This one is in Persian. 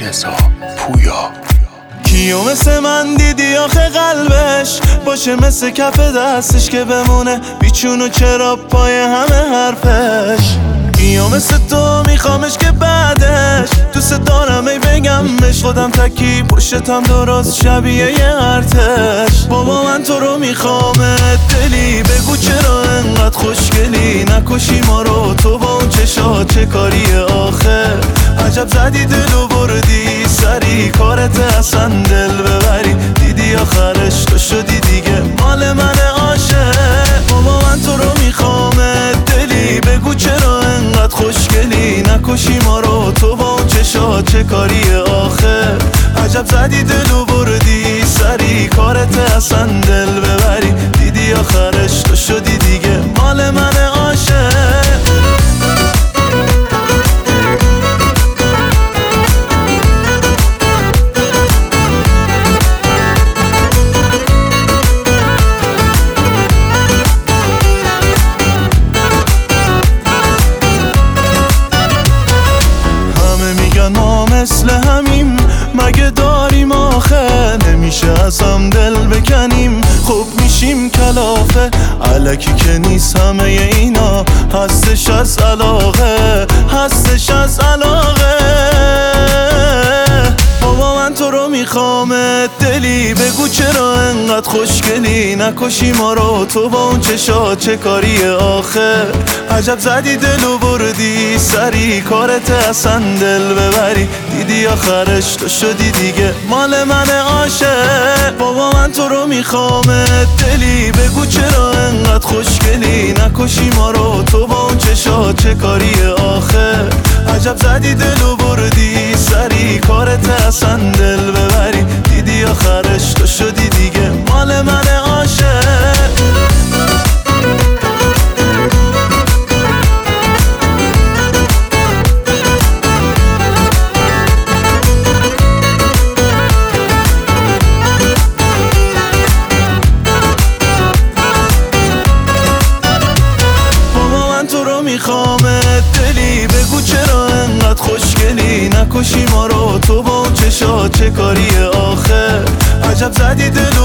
رضا پویا. کیو مثل من دیدی آخه قلبش باشه مثل کف دستش که بمونه بیچون و چرا پای همه حرفش. کیو مثل تو میخوامش که بعدش دوست دارم ای بگمش خودم تکی پشتم درست شبیه یه ارتش. بابا من تو رو میخوامت دلی بگو چرا انقدر خوشگلی نکشی ما رو تو با اون چشات چه کاریه آخه عجب زدی دلو بردی سری کارت اصلا دل ببری دیدی آخرش تو شدی دیگه مال من عاشق. بابا من تو رو میخوامت دلی بگو چرا انقدر خوشگلی نکشی ما رو تو با اون چشات چه کاریه آخه عجب زدی دلو بردی سری کارت اصلا دل ببری دیدی آخرش تو شدی دیگه مال من عاشق. ما مثل همیم مگه داریم آخه نمیشه از هم دل بکنیم خوب میشیم کلافه الکی که نیست همه اینا هستش از علاقه هستش از علاقه. بابا من تو رو میخوامت دلی بگو چرا انقدر خوشگلی نکشی ما رو تو با اون چشات چه کاریه آخه عجب زدی دلو بردی سری کارت اصلا دل ببری دیدی آخرش تو شدی دیگه مال من عاشق. بابا من تو رو میخوامت دلی بگو چرا انقدر خوشگلی نکشی ما رو تو با اون چشات چه کاریه آخه عجب زدی دلو بردی سری کارت اصلا دل ببری دیدی آخرش تو شدی دیگه مال من عاشق. میخوامت دلی بگو چرا انقدر خوشگلی نکشی ما رو تو با اون چشات چه کاریه آخه عجب زدی دل